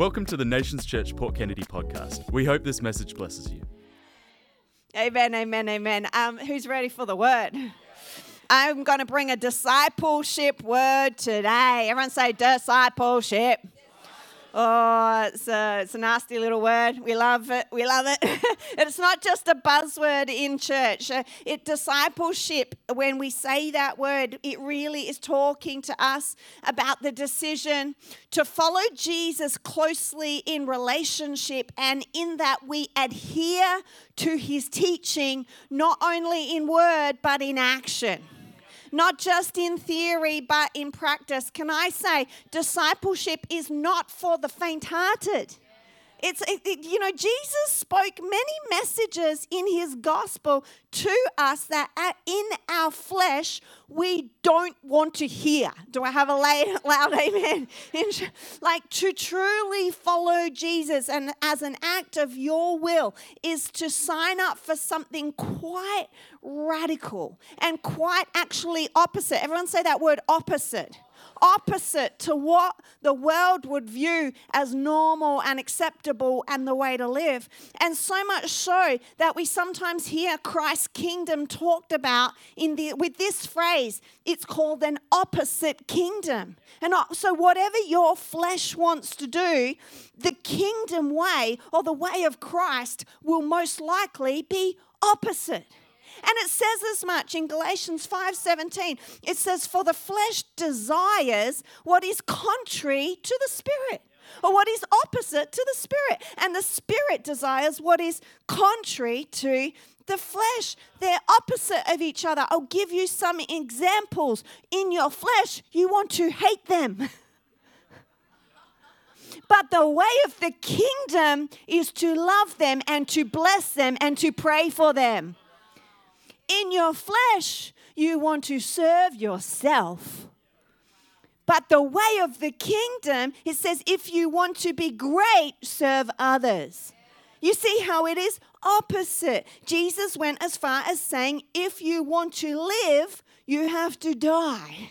Welcome to the Nations Church Port Kennedy podcast. We hope this message blesses you. Amen, amen, amen. Who's ready for the word? I'm going to bring a discipleship word today. Everyone say discipleship. Oh, it's a nasty little word. We love it. We love it. It's not just a buzzword in church. Discipleship, when we say that word, it really is talking to us about the decision to follow Jesus closely in relationship, and in that we adhere to his teaching, not only in word, but in action. Not just in theory, but in practice. Can I say, discipleship is not for the faint-hearted. Jesus spoke many messages in his gospel to us that in our flesh we don't want to hear. Do I have a loud amen? Like, to truly follow Jesus and as an act of your will is to sign up for something quite radical and quite actually opposite. Everyone say that word, opposite. Opposite to what the world would view as normal and acceptable and the way to live. And so much so that we sometimes hear Christ's kingdom talked about with this phrase. It's called an opposite kingdom. And so whatever your flesh wants to do, the kingdom way or the way of Christ will most likely be opposite. And it says as much in Galatians 5:17. It says, for the flesh desires what is contrary to the spirit, or what is opposite to the spirit. And the spirit desires what is contrary to the flesh. They're opposite of each other. I'll give you some examples. In your flesh, you want to hate them. But the way of the kingdom is to love them and to bless them and to pray for them. In your flesh, you want to serve yourself. But the way of the kingdom, it says, if you want to be great, serve others. You see how it is opposite. Jesus went as far as saying, if you want to live, you have to die.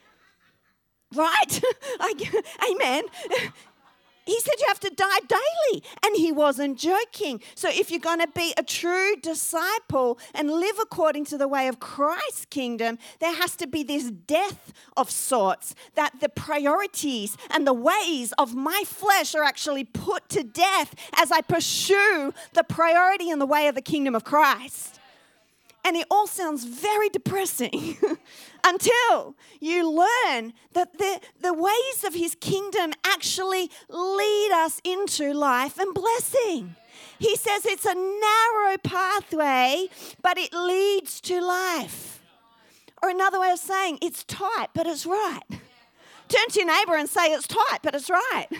Right? Amen. He said you have to die daily, and he wasn't joking. So if you're going to be a true disciple and live according to the way of Christ's kingdom, there has to be this death of sorts, that the priorities and the ways of my flesh are actually put to death as I pursue the priority and the way of the kingdom of Christ. And it all sounds very depressing until you learn that the ways of his kingdom actually lead us into life and blessing. He says it's a narrow pathway, but it leads to life. Or another way of saying, it's tight, but it's right. Turn to your neighbor and say, it's tight, but it's right.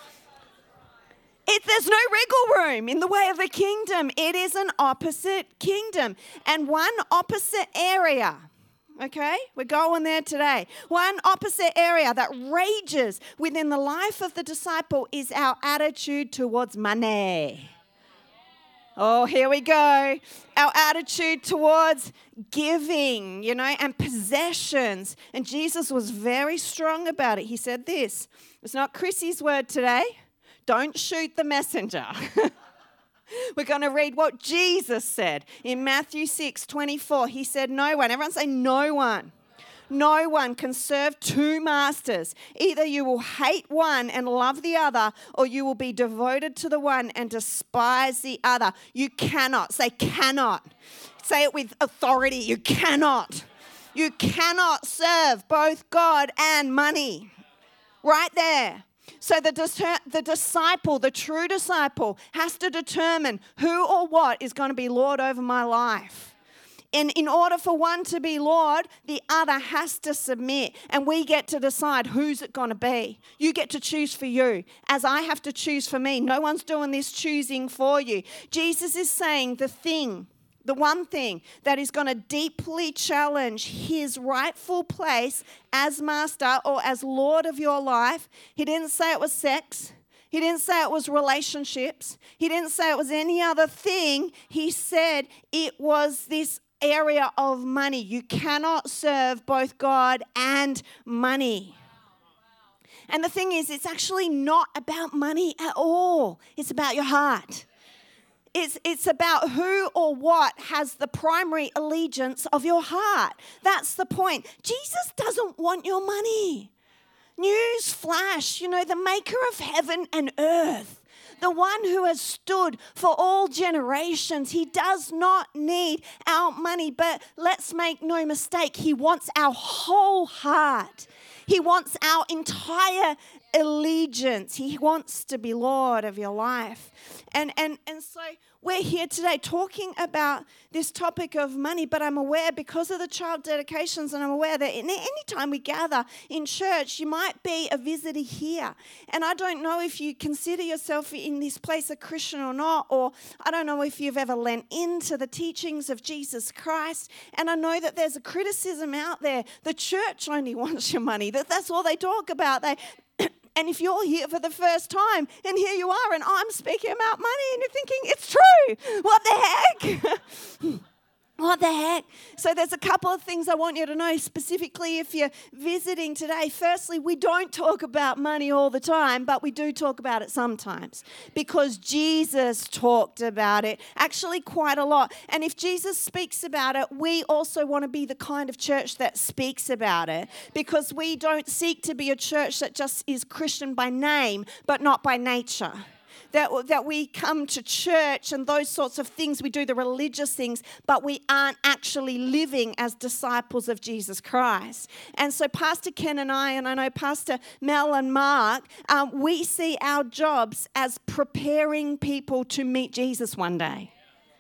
There's no wriggle room in the way of the kingdom. It is an opposite kingdom. And one opposite area, okay, we're going there today. One opposite area that rages within the life of the disciple is our attitude towards money. Oh, here we go. Our attitude towards giving, and possessions. And Jesus was very strong about it. He said this. It's not Chrissy's word today. Don't shoot the messenger. We're going to read what Jesus said in Matthew 6:24. He said, no one, everyone say no one. No one can serve two masters. Either you will hate one and love the other, or you will be devoted to the one and despise the other. You cannot. Say cannot. Say it with authority. You cannot. You cannot serve both God and money. Right there. So the disciple, the true disciple, has to determine who or what is going to be Lord over my life. And in order for one to be Lord, the other has to submit. And we get to decide who's it going to be. You get to choose for you, as I have to choose for me. No one's doing this choosing for you. Jesus is saying the one thing that is going to deeply challenge his rightful place as master or as Lord of your life. He didn't say it was sex. He didn't say it was relationships. He didn't say it was any other thing. He said it was this area of money. You cannot serve both God and money. And the thing is, it's actually not about money at all. It's about your heart. It's about who or what has the primary allegiance of your heart. That's the point. Jesus doesn't want your money. News flash, the maker of heaven and earth, the one who has stood for all generations. He does not need our money, but let's make no mistake, he wants our whole heart. He wants our entire allegiance. He wants to be Lord of your life. And so we're here today talking about this topic of money, but I'm aware because of the child dedications, and I'm aware that any time we gather in church, you might be a visitor here. And I don't know if you consider yourself in this place a Christian or not, or I don't know if you've ever lent into the teachings of Jesus Christ. And I know that there's a criticism out there. The church only wants your money. That's all they talk about. And if you're here for the first time, and here you are, and I'm speaking about money, and you're thinking, it's true. What the heck? What the heck? So there's a couple of things I want you to know, specifically if you're visiting today. Firstly, we don't talk about money all the time, but we do talk about it sometimes because Jesus talked about it actually quite a lot. And if Jesus speaks about it, we also want to be the kind of church that speaks about it, because we don't seek to be a church that just is Christian by name, but not by nature. That we come to church and those sorts of things, we do the religious things, but we aren't actually living as disciples of Jesus Christ. And so Pastor Ken and I know Pastor Mel and Mark, we see our jobs as preparing people to meet Jesus one day.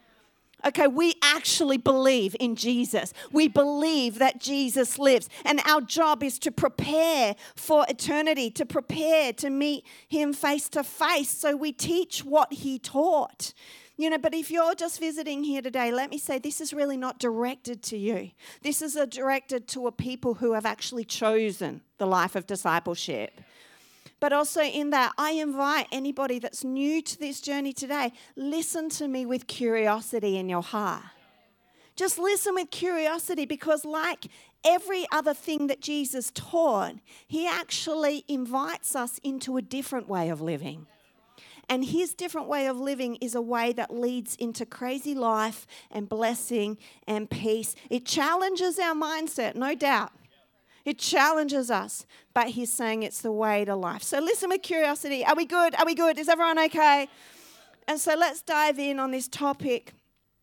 Okay, we actually believe in Jesus. We believe that Jesus lives. And our job is to prepare for eternity, to prepare to meet him face to face. So we teach what he taught. But if you're just visiting here today, let me say this is really not directed to you. This is directed to a people who have actually chosen the life of discipleship. But also in that, I invite anybody that's new to this journey today, listen to me with curiosity in your heart. Just listen with curiosity, because like every other thing that Jesus taught, he actually invites us into a different way of living. And his different way of living is a way that leads into crazy life and blessing and peace. It challenges our mindset, no doubt. It challenges us, but he's saying it's the way to life. So listen with curiosity. Are we good? Are we good? Is everyone okay? And so let's dive in on this topic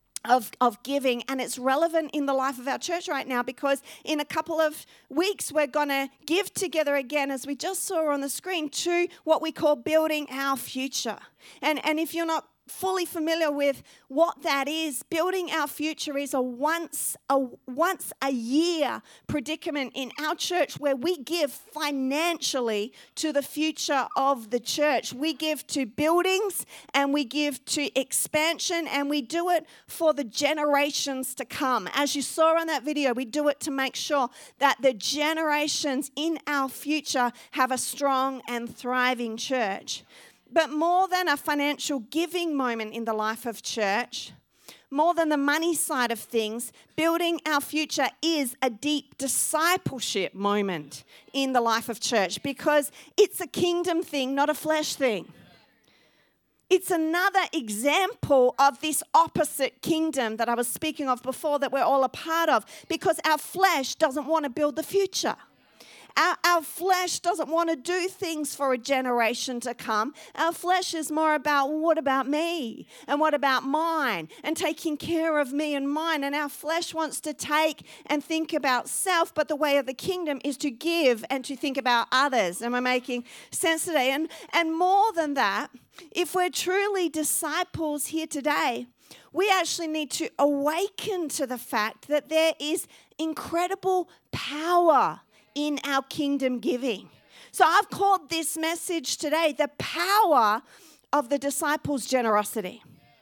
of giving, and it's relevant in the life of our church right now, because in a couple of weeks we're going to give together again, as we just saw on the screen, to what we call building our future. And if you're not fully familiar with what that is, building our future is a once a year predicament in our church where we give financially to the future of the church. We give to buildings and we give to expansion, and we do it for the generations to come. As you saw on that video, we do it to make sure that the generations in our future have a strong and thriving church. But more than a financial giving moment in the life of church, more than the money side of things, building our future is a deep discipleship moment in the life of church, because it's a kingdom thing, not a flesh thing. It's another example of this opposite kingdom that I was speaking of before, that we're all a part of, because our flesh doesn't want to build the future. Our flesh doesn't want to do things for a generation to come. Our flesh is more about, what about me? And what about mine? And taking care of me and mine. And our flesh wants to take and think about self, but the way of the kingdom is to give and to think about others. Am I making sense today? And more than that, if we're truly disciples here today, we actually need to awaken to the fact that there is incredible power in our kingdom giving. So I've called this message today, the power of the disciples' generosity.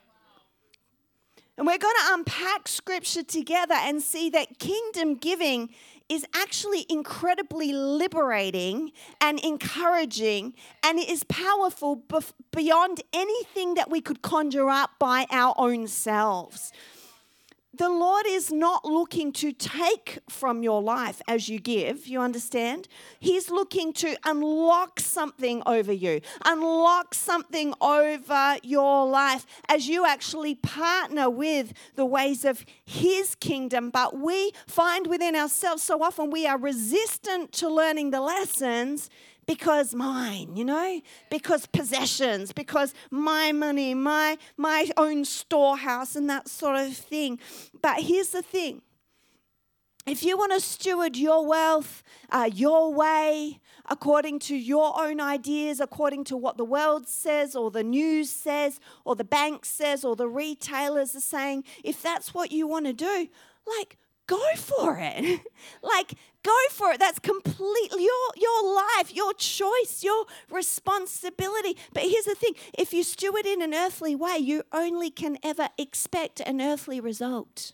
And we're going to unpack scripture together and see that kingdom giving is actually incredibly liberating and encouraging, and it is powerful beyond anything that we could conjure up by our own selves. the Lord is not looking to take from your life as you give, you understand? He's looking to unlock something over you, unlock something over your life as you actually partner with the ways of His kingdom. But we find within ourselves so often we are resistant to learning the lessons because mine, because possessions, because my money, my own storehouse and that sort of thing. But here's the thing. If you want to steward your wealth your way, according to your own ideas, according to what the world says or the news says or the bank says or the retailers are saying, if that's what you want to do, go for it. Go for it. That's completely your life, your choice, your responsibility. But here's the thing. If you steward in an earthly way, you only can ever expect an earthly result.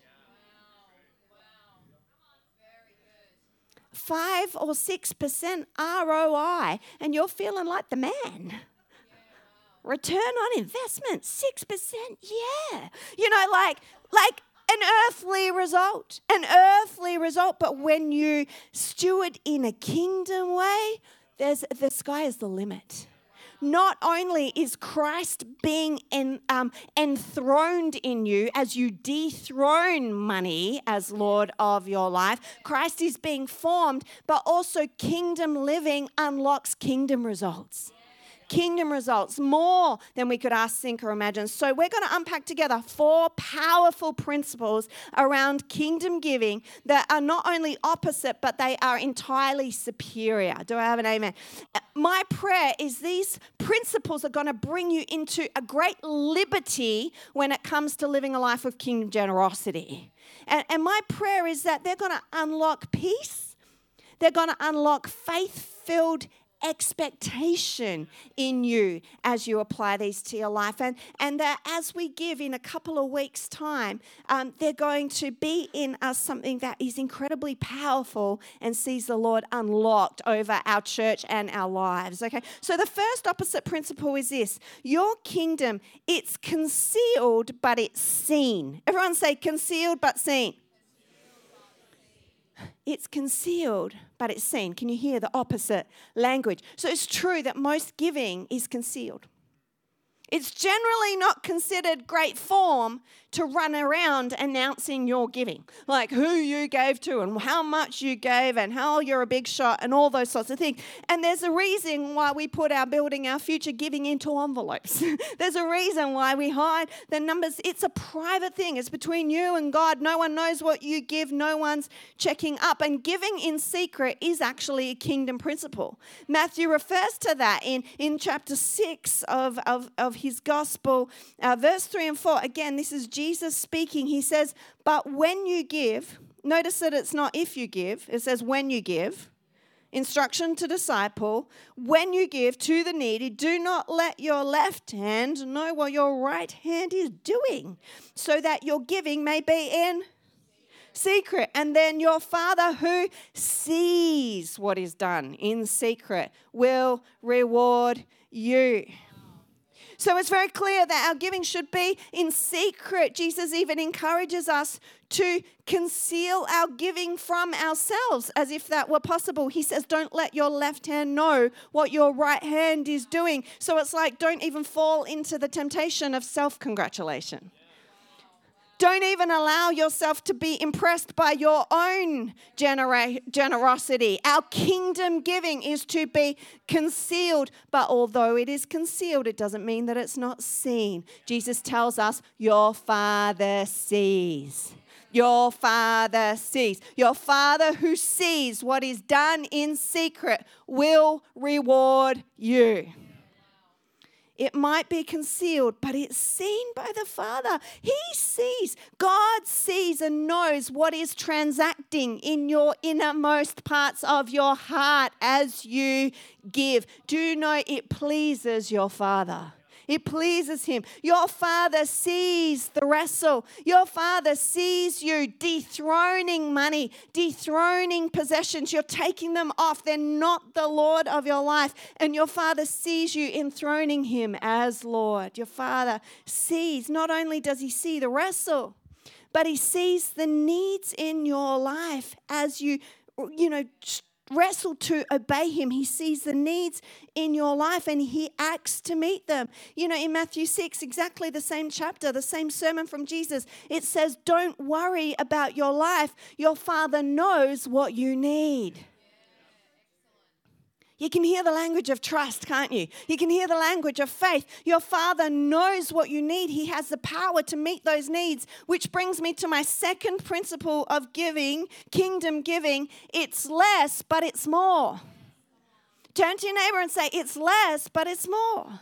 5 or 6% ROI, and you're feeling like the man. Return on investment, 6%, yeah. An earthly result. But when you steward in a kingdom way, the sky is the limit. Not only is Christ being enthroned in you as you dethrone money as Lord of your life, Christ is being formed, but also kingdom living unlocks kingdom results. Kingdom results, more than we could ask, think, or imagine. So we're going to unpack together 4 powerful principles around kingdom giving that are not only opposite, but they are entirely superior. Do I have an amen? My prayer is these principles are going to bring you into a great liberty when it comes to living a life of kingdom generosity. And my prayer is that they're going to unlock peace. They're going to unlock faith-filled expectation in you as you apply these to your life. And that as we give in a couple of weeks' time, they're going to be in us something that is incredibly powerful and sees the Lord unlocked over our church and our lives. Okay, so the first opposite principle is this. Your kingdom, it's concealed, but it's seen. Everyone say concealed but seen. It's concealed, but it's seen. Can you hear the opposite language? So it's true that most giving is concealed. It's generally not considered great form to run around announcing your giving, like who you gave to and how much you gave and how you're a big shot and all those sorts of things. And there's a reason why we put our building, our future giving into envelopes. There's a reason why we hide the numbers. It's a private thing. It's between you and God. No one knows what you give. No one's checking up. And giving in secret is actually a kingdom principle. Matthew refers to that in chapter 6 of his gospel, verse 3 and 4. Again, this is Jesus speaking. He says, but when you give, notice that it's not if you give, it says when you give. Instruction to disciple, when you give to the needy, do not let your left hand know what your right hand is doing, so that your giving may be in secret. And then your Father who sees what is done in secret will reward you. So it's very clear that our giving should be in secret. Jesus even encourages us to conceal our giving from ourselves as if that were possible. He says, don't let your left hand know what your right hand is doing. So it's like, don't even fall into the temptation of self-congratulation. Don't even allow yourself to be impressed by your own generosity. Our kingdom giving is to be concealed, but although it is concealed, it doesn't mean that it's not seen. Jesus tells us, your Father sees. Your Father sees. Your Father who sees what is done in secret will reward you. It might be concealed, but it's seen by the Father. He sees. God sees and knows what is transacting in your innermost parts of your heart as you give. Do you know it pleases your Father? It pleases Him. Your Father sees the wrestle. Your Father sees you dethroning money, dethroning possessions. You're taking them off. They're not the Lord of your life. And your Father sees you enthroning Him as Lord. Your Father sees. Not only does He see the wrestle, but he sees the needs in your life as you wrestle to obey him. He sees the needs in your life and he acts to meet them. In Matthew 6, exactly the same chapter, the same sermon from Jesus, it says, don't worry about your life. Your Father knows what you need. You can hear the language of trust, can't you? You can hear the language of faith. Your Father knows what you need. He has the power to meet those needs, which brings me to my second principle of giving, kingdom giving. It's less, but it's more. Turn to your neighbor and say, it's less, but it's more.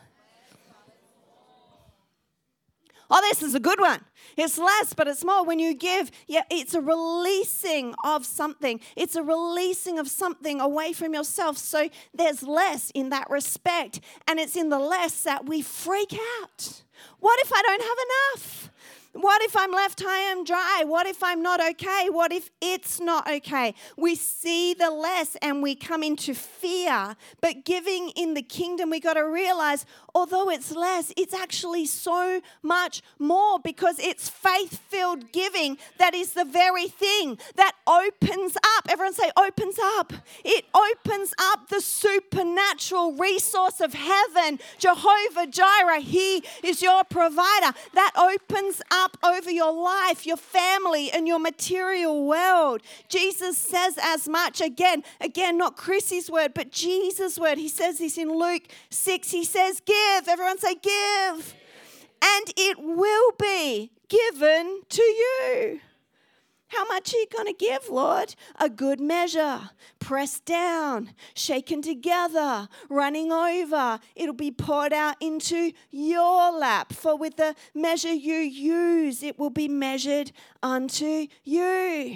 Oh, this is a good one. It's less, but it's more. When you give, it's a releasing of something. It's a releasing of something away from yourself. So there's less in that respect. And it's in the less that we freak out. What if I don't have enough? What if I'm left high and dry? What if I'm not okay? What if it's not okay? We see the less and we come into fear. But giving in the kingdom, we got to realize, although it's less, it's actually so much more because it's faith-filled giving that is the very thing that opens up. Everyone say, opens up. It opens up the supernatural resource of heaven. Jehovah Jireh, he is your provider. That opens up over your life, your family, and your material world. Jesus says as much, again, not Chrissy's word, but Jesus' word. He says this in Luke 6. He says, give. Everyone say, give. And it will be given to you. How much are you going to give, Lord? A good measure, pressed down, shaken together, running over. It'll be poured out into your lap. For with the measure you use, it will be measured unto you.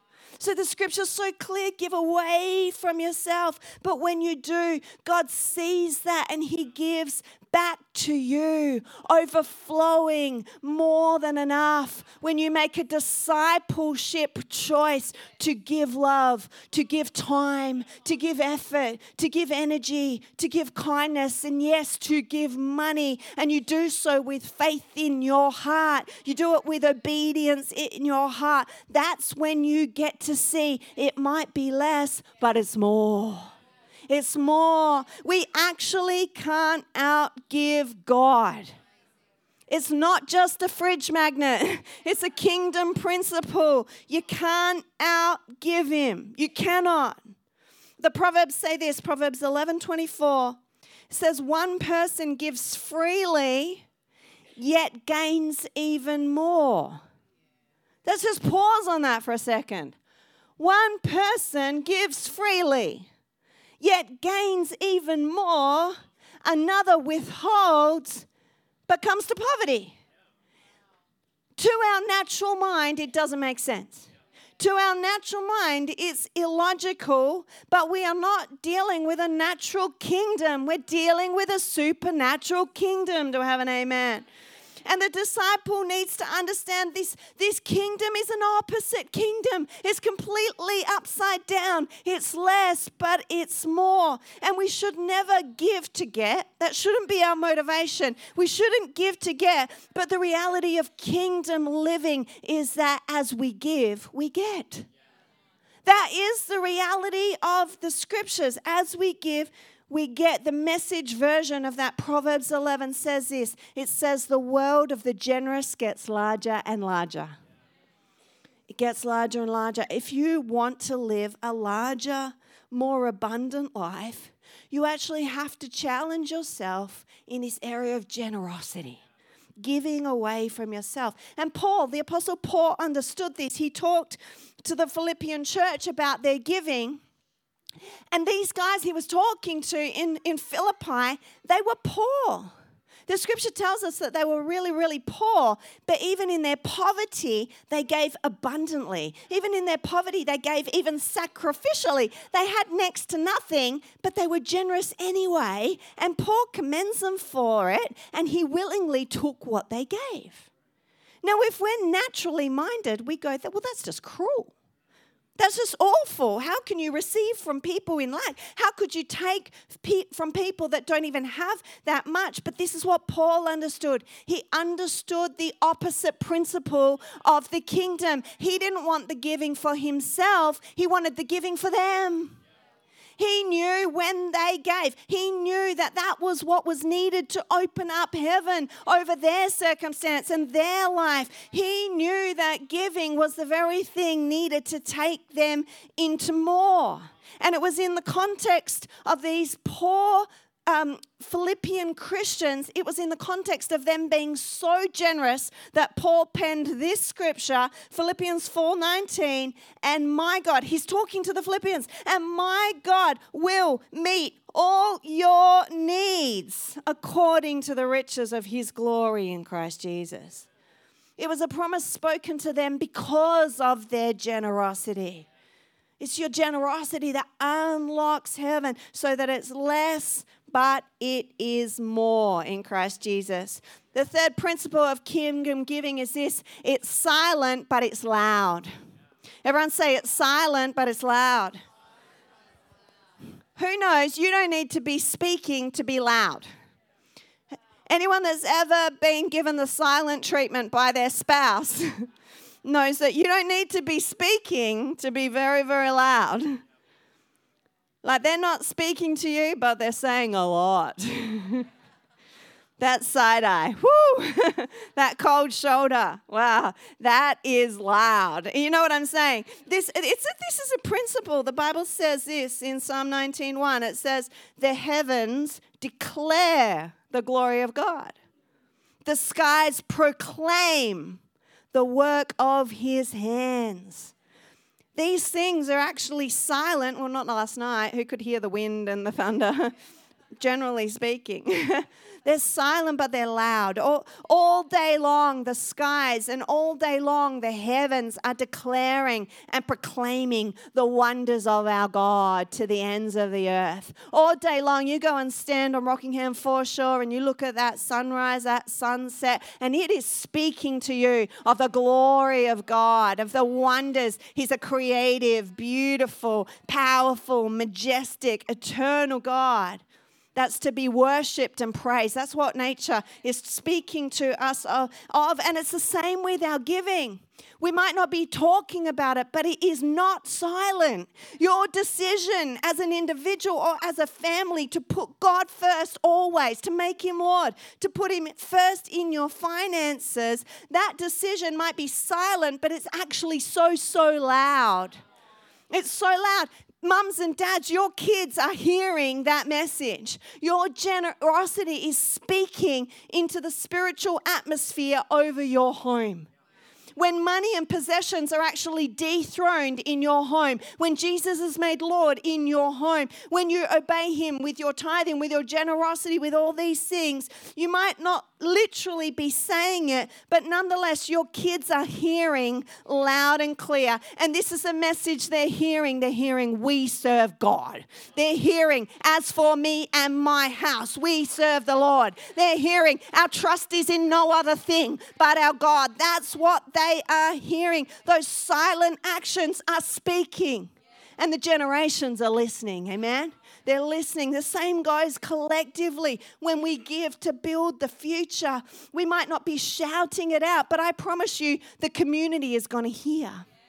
So the scripture's so clear, give away from yourself. But when you do, God sees that and he gives back to you, overflowing, more than enough. When you make a discipleship choice to give love, to give time, to give effort, to give energy, to give kindness, and yes, to give money, and you do so with faith in your heart, you do it with obedience in your heart, that's when you get to see it might be less, but it's more. It's more. We actually can't outgive God. It's not just a fridge magnet. It's a kingdom principle. You can't outgive him. You cannot. The Proverbs say this, Proverbs 11:24. It says, one person gives freely, yet gains even more. Let's just pause on that for a second. One person gives freely, yet gains even more. Another withholds, but comes to poverty. To our natural mind, it doesn't make sense. To our natural mind, it's illogical, but we are not dealing with a natural kingdom. We're dealing with a supernatural kingdom. Do I have an amen? And the disciple needs to understand this kingdom is an opposite kingdom. It's completely upside down. It's less, but it's more. And we should never give to get. That shouldn't be our motivation. We shouldn't give to get. But the reality of kingdom living is that as we give, we get. That is the reality of the scriptures. As we give, we get. The Message version of that Proverbs 11 says this. It says the world of the generous gets larger and larger. It gets larger and larger. If you want to live a larger, more abundant life, you actually have to challenge yourself in this area of generosity, giving away from yourself. And Paul, the Apostle Paul, understood this. He talked to the Philippian church about their giving. And these guys he was talking to in Philippi, they were poor. The scripture tells us that they were really, really poor. But even in their poverty, they gave abundantly. Even in their poverty, they gave even sacrificially. They had next to nothing, but they were generous anyway. And Paul commends them for it, and he willingly took what they gave. Now, if we're naturally minded, we go, well, that's just cruel. That's just awful. How can you receive from people in lack? How could you take from people that don't even have that much? But this is what Paul understood. He understood the opposite principle of the kingdom. He didn't want the giving for himself. He wanted the giving for them. He knew when they gave, he knew that that was what was needed to open up heaven over their circumstance and their life. He knew that giving was the very thing needed to take them into more. And it was in the context of these poor Philippian Christians, it was in the context of them being so generous that Paul penned this scripture, Philippians 4:19, and my God, he's talking to the Philippians, and my God will meet all your needs according to the riches of his glory in Christ Jesus. It was a promise spoken to them because of their generosity. It's your generosity that unlocks heaven so that it's less, but it is more in Christ Jesus. The third principle of kingdom giving is this: it's silent, but it's loud. Everyone say it's silent, but it's loud. Who knows? You don't need to be speaking to be loud. Anyone that's ever been given the silent treatment by their spouse knows that you don't need to be speaking to be very, very loud. Like, they're not speaking to you, but they're saying a lot. That side eye, whoo, that cold shoulder, wow, that is loud. You know what I'm saying? This is a principle. The Bible says this in Psalm 19:1. It says, the heavens declare the glory of God. The skies proclaim the work of his hands. These things are actually silent. Well, not last night. Who could hear the wind and the thunder? Generally speaking. They're silent, but they're loud. All day long, the skies and all day long, the heavens are declaring and proclaiming the wonders of our God to the ends of the earth. All day long, you go and stand on Rockingham foreshore and you look at that sunrise, that sunset, and it is speaking to you of the glory of God, of the wonders. He's a creative, beautiful, powerful, majestic, eternal God that's to be worshipped and praised. That's what nature is speaking to us of. And it's the same with our giving. We might not be talking about it, but it is not silent. Your decision as an individual or as a family to put God first always, to make him Lord, to put him first in your finances, that decision might be silent, but it's actually so loud. It's so loud. Mums and dads, your kids are hearing that message. Your generosity is speaking into the spiritual atmosphere over your home. When money and possessions are actually dethroned in your home, when Jesus is made Lord in your home, when you obey him with your tithing, with your generosity, with all these things, you might not literally be saying it, but nonetheless, your kids are hearing loud and clear. And this is a message they're hearing. They're hearing, we serve God. They're hearing, as for me and my house, we serve the Lord. They're hearing, our trust is in no other thing but our God. That's what they are hearing. Those silent actions are speaking. And the generations are listening. Amen? They're listening. The same goes collectively when we give to build the future. We might not be shouting it out, but I promise you the community is going to hear.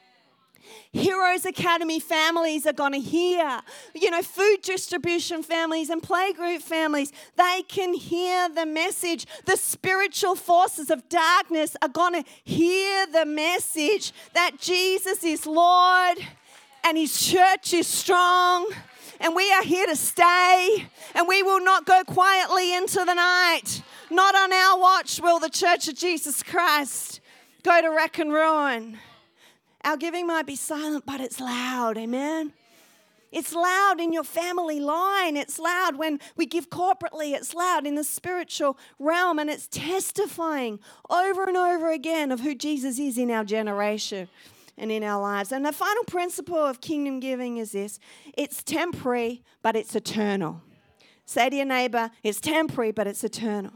Heroes Academy families are going to hear. Food distribution families and playgroup families, they can hear the message. The spiritual forces of darkness are going to hear the message that Jesus is Lord and his church is strong. And we are here to stay, and we will not go quietly into the night. Not on our watch will the Church of Jesus Christ go to wreck and ruin. Our giving might be silent, but it's loud, amen? It's loud in your family line. It's loud when we give corporately. It's loud in the spiritual realm, and it's testifying over and over again of who Jesus is in our generation and in our lives. And the final principle of kingdom giving is this: it's temporary, but it's eternal. Say to your neighbor, it's temporary, but it's eternal.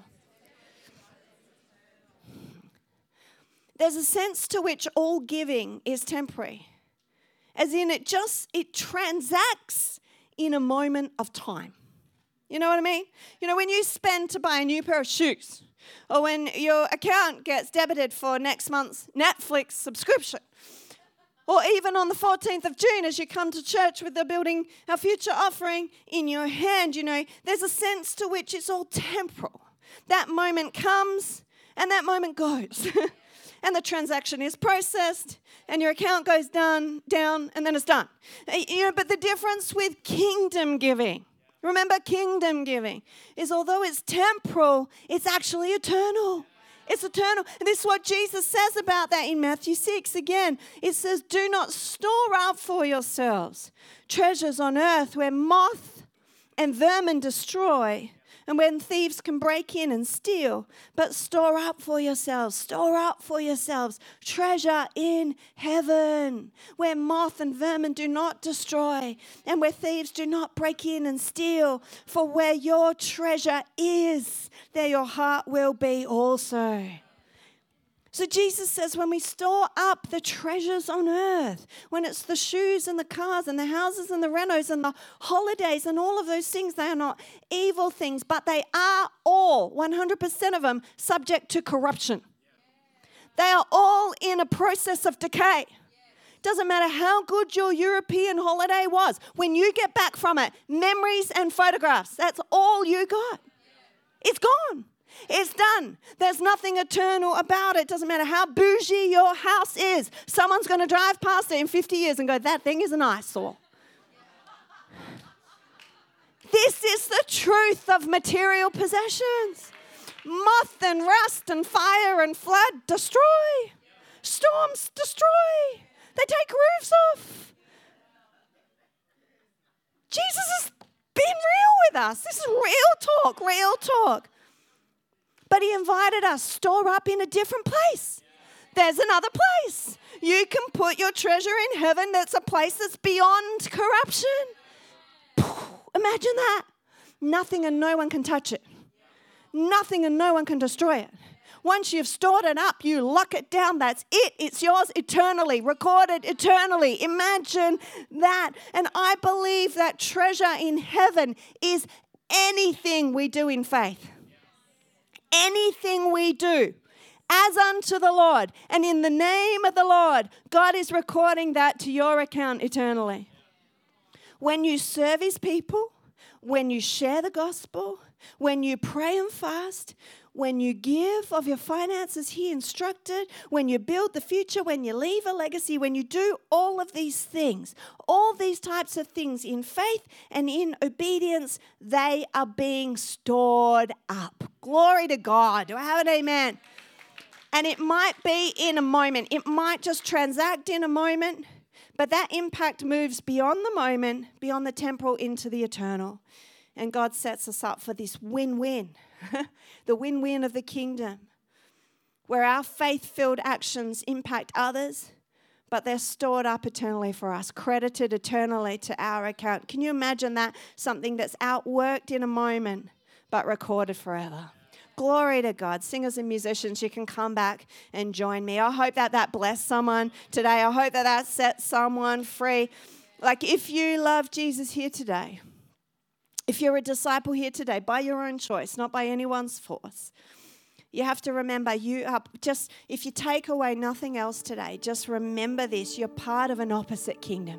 There's a sense to which all giving is temporary. As in it transacts in a moment of time. You know what I mean? You know, when you spend to buy a new pair of shoes, or when your account gets debited for next month's Netflix subscription, or even on the 14th of June as you come to church with the Building Our Future offering in your hand, you know, there's a sense to which it's all temporal. That moment comes and that moment goes. And the transaction is processed and your account goes down, and then it's done. You know, but the difference with kingdom giving, remember, kingdom giving is although it's temporal, it's actually eternal. It's eternal. And this is what Jesus says about that in Matthew 6. Again, it says, do not store up for yourselves treasures on earth where moth and vermin destroy and when thieves can break in and steal, but store up for yourselves treasure in heaven, where moth and vermin do not destroy, and where thieves do not break in and steal. For where your treasure is, there your heart will be also. So Jesus says when we store up the treasures on earth, when it's the shoes and the cars and the houses and the renos and the holidays and all of those things, they are not evil things, but they are all, 100% of them, subject to corruption. They are all in a process of decay. Doesn't matter how good your European holiday was. When you get back from it, memories and photographs, that's all you got. It's gone. It's done. There's nothing eternal about it. Doesn't matter how bougie your house is. Someone's going to drive past it in 50 years and go, that thing is an eyesore. This is the truth of material possessions. Moth and rust and fire and flood destroy. Storms destroy. They take roofs off. Jesus has been real with us. This is real talk. But he invited us, store up in a different place. There's another place. You can put your treasure in heaven. That's a place that's beyond corruption. Imagine that. Nothing and no one can touch it. Nothing and no one can destroy it. Once you've stored it up, you lock it down. That's it. It's yours eternally, recorded eternally. Imagine that. And I believe that treasure in heaven is anything we do in faith. Anything we do as unto the Lord and in the name of the Lord, God is recording that to your account eternally. When you serve his people, when you share the gospel, when you pray and fast, when you give of your finances he instructed, when you build the future, when you leave a legacy, when you do all of these things, all these types of things in faith and in obedience, they are being stored up. Glory to God. Do I have an amen? And it might be in a moment. It might just transact in a moment, but that impact moves beyond the moment, beyond the temporal into the eternal. And God sets us up for this win-win, the win-win of the kingdom, where our faith-filled actions impact others, but they're stored up eternally for us, credited eternally to our account. Can you imagine that? Something that's outworked in a moment, but recorded forever. Glory to God. Singers and musicians, you can come back and join me. I hope that blessed someone today. I hope that sets someone free. Like if you love Jesus here today, if you're a disciple here today, by your own choice, not by anyone's force, you have to remember if you take away nothing else today, just remember this, you're part of an opposite kingdom.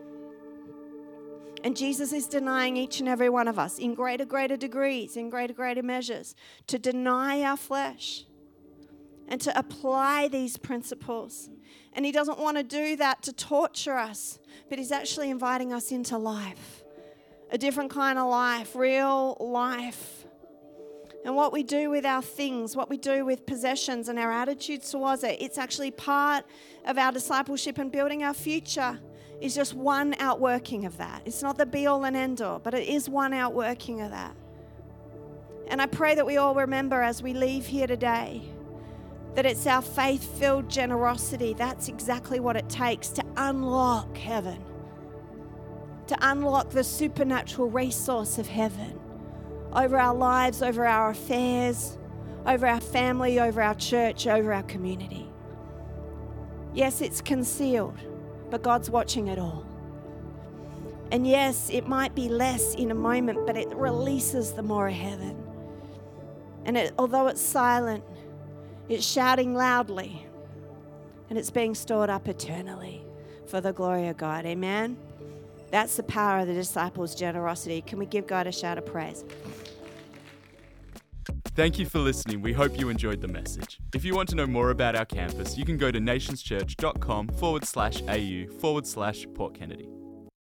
And Jesus is denying each and every one of us in greater degrees, in greater measures, to deny our flesh and to apply these principles. And he doesn't want to do that to torture us, but he's actually inviting us into life. A different kind of life, real life. And what we do with our things, what we do with possessions and our attitudes towards it, it's actually part of our discipleship and building our future is just one outworking of that. It's not the be-all and end-all, but it is one outworking of that. And I pray that we all remember as we leave here today that it's our faith-filled generosity. That's exactly what it takes to unlock heaven, to unlock the supernatural resource of heaven over our lives, over our affairs, over our family, over our church, over our community. Yes, it's concealed, but God's watching it all. And yes, it might be less in a moment, but it releases the more of heaven. And although it's silent, it's shouting loudly, and it's being stored up eternally for the glory of God. Amen? That's the power of the disciples' generosity. Can we give God a shout of praise? Thank you for listening. We hope you enjoyed the message. If you want to know more about our campus, you can go to nationschurch.com/au/Port Kennedy.